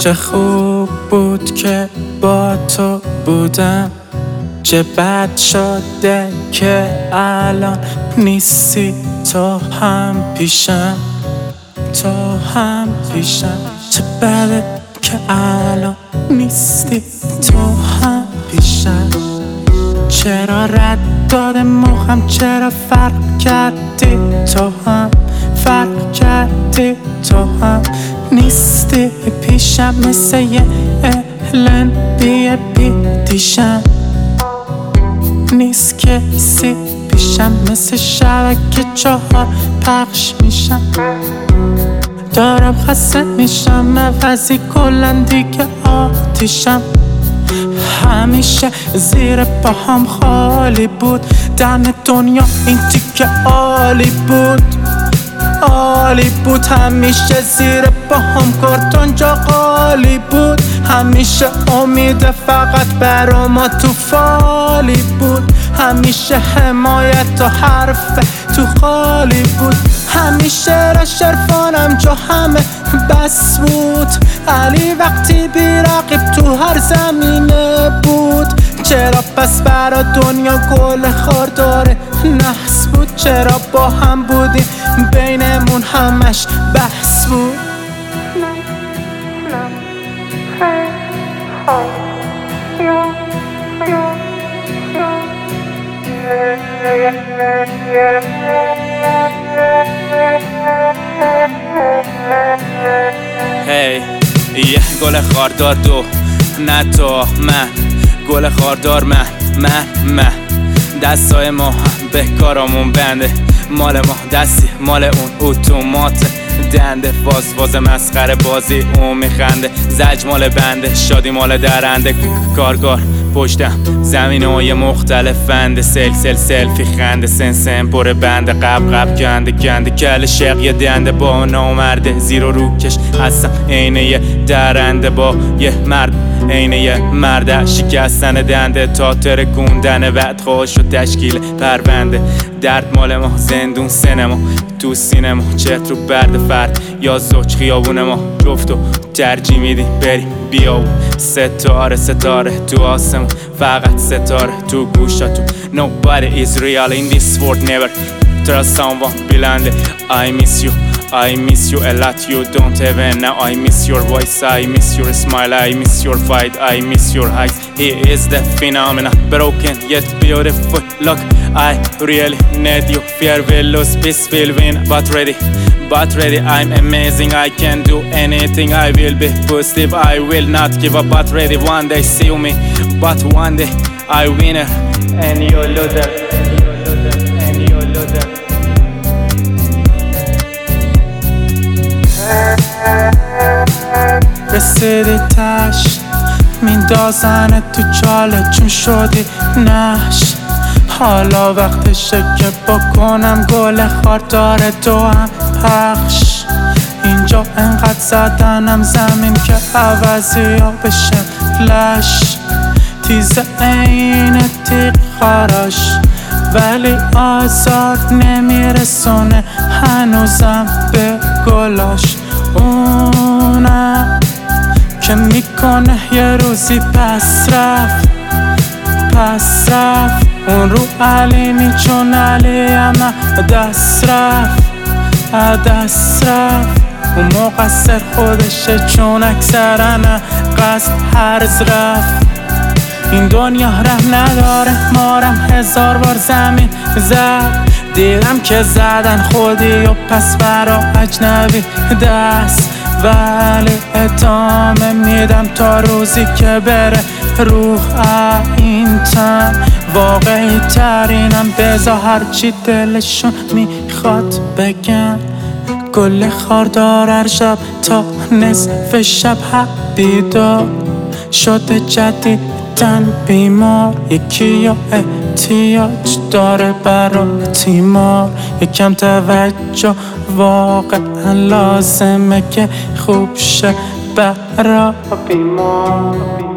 چه خوب بود که با تو بودم، چه بد شده که الان نیستی. تو هم پیشم، تو هم پیشم. چه بده که الان نیستی. تو هم پیشم. چرا رد داده مخم، چرا فرق کردی؟ تو هم فرق کردی. تو هم نیستی پیشم، مثل یه الن بی دیشم. نیست کسی پیشم، مثل شبکه 4 پخش میشم. دارم خسته میشم، عوضی کلن دیگه آتیشم. همیشه زیر پاهم خالی بود، دم دنیا این تیکه عالی بود، عالی بود. همیشه زیر پاهم کارتون جا خالی بود، همیشه امید فقط برا ما تو فالی بود. همیشه حمایت و حرف تو خالی بود، همیشه را شرفانم جا همه بس بود. علی وقتی بی رقیب تو هر زمینه بود. چرا پس برا دنیا گل خاردار نحس بود؟ چرا با هم بودیم بینمون همش بحث بود؟ هی یه گل خاردار دو، نه تو من گل خاردار من دستای ما به کارامون بنده، مال ما دستی مال اون اتومات دنده. فاز مسخره بازی اون میخنده، زج مال بنده، شادی مال درنده. کارگار پشتم زمین های مختلف فنده، سلفی خنده، سن پر بنده، قب گنده کل شق یه دنده. با نامرده زیر و روکش هستم عین یه درنده، با یه مرد عین یه مرد شکستن دنده تا ترکوندن بعد خوش و تشکیل پرونده. درد مال ما زندون سینما تو سینما، چت رو برد فرد یا زوج خیابون ما جفت و ترجیح میدیم بریم بیاون. ستاره تو آسمون، فقط ستاره تو گوشاتون. Nobody is real in this world, never trust someone blindly. I miss you a lot, you don't even know. I miss your voice, I miss your smile, I miss your fight, I miss your eyes. He is the phenomenon, broken yet beautiful. Look, I really need you. Fear will lose, peace will win, but ready, I'm amazing. I can do anything, I will be positive, I will not give up, but ready. One day see me, but one day I winner and you loser. رسیدی تش میندازنه تو چاله چون شدی نش. حالا وقتشه که بکنم گل خاردار تو هم پخش. اینجا انقدر زدنم زمین که عوضی ها بشن لش. تیزه این تیغ خاراش ولی آزار نمیرسونه هنوزم به گلاش. اونم که میکنه یه روزی پس رفت. اون رو علی نی چون علی همه دست رفت. اون مقصر خودشه چون اکثرا قصد هرز رفت. این دنیا رحم نداره، مارم 1000 بار زمین زد. دیدم که زدن خودی و پس برا اجنبی دست. ولی ادامه میدم تا روزی که بره روح این تن. واقعی ترینم بذار هرچی دلشون میخواد بگن. گل خاردار هر شب تا نصف شب بیدار شده جدیدن بیمار. یکی یا احتیاج داره برا تیمار. یکم توجه واقعا لازمه که خوب شه برا بیمار.